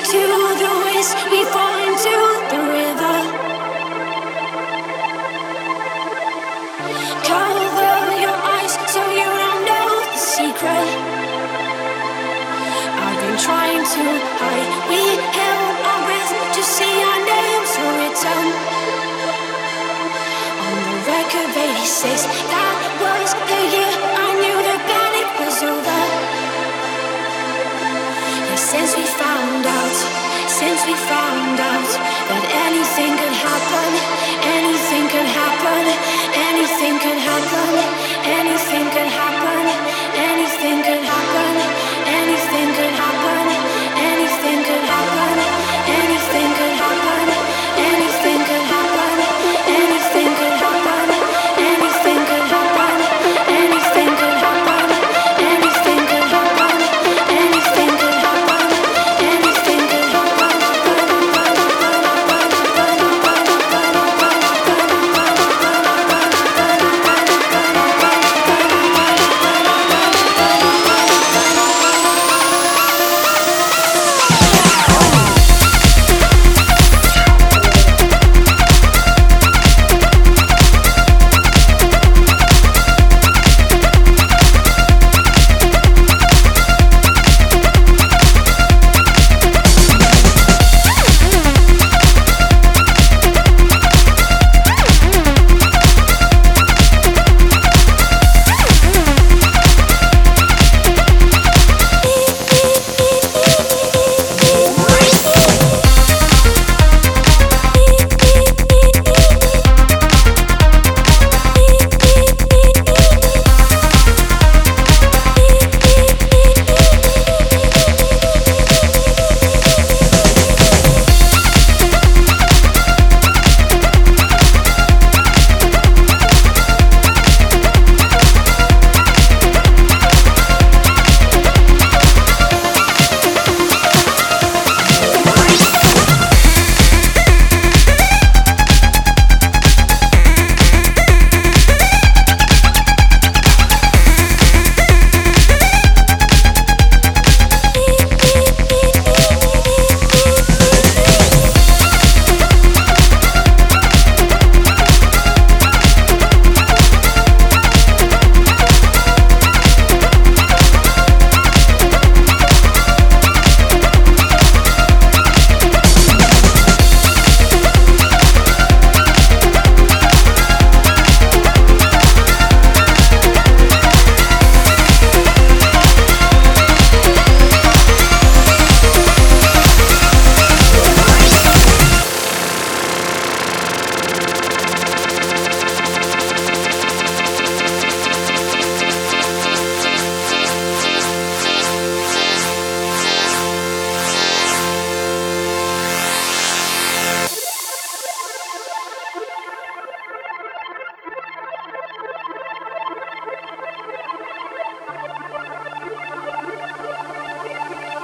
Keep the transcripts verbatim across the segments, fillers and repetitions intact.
to the west, we fall into the river. Cover your eyes so you don't know the secret. I've been trying to hide. We held our breath to see our names written on the record eighty-six. That was the year I knew the panic was over. Yeah, since we found out, since we found out that anything could happen, anything could happen, anything could happen, anything could happen, anything could happen, anything could happen, anything could happen, anything could happen, anything could happen, anything could happen, anything could happen, anything could happen, anything could happen, anything could happen, anything could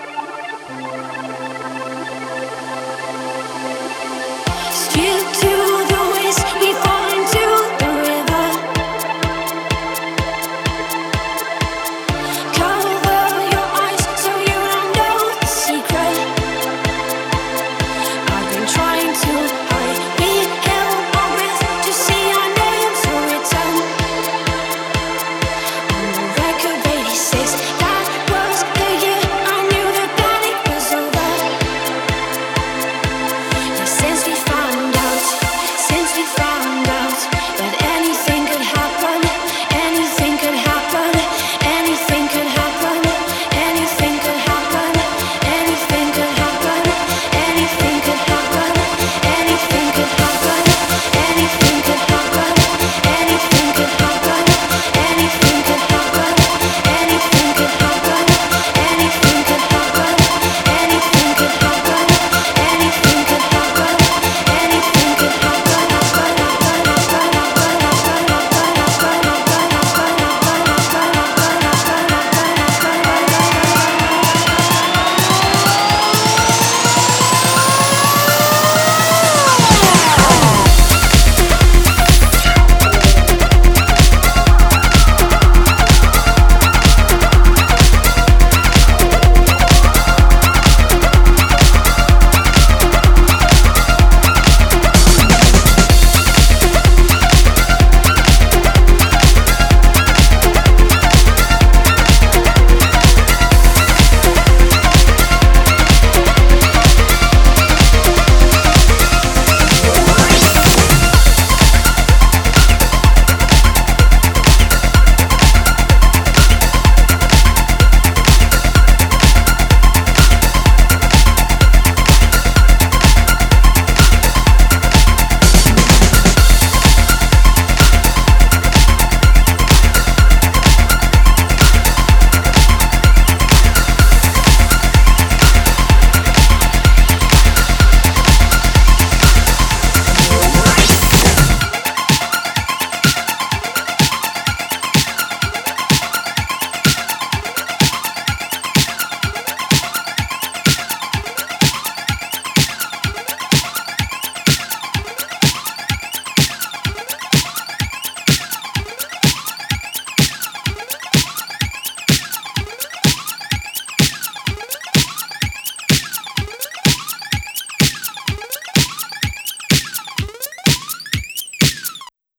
still to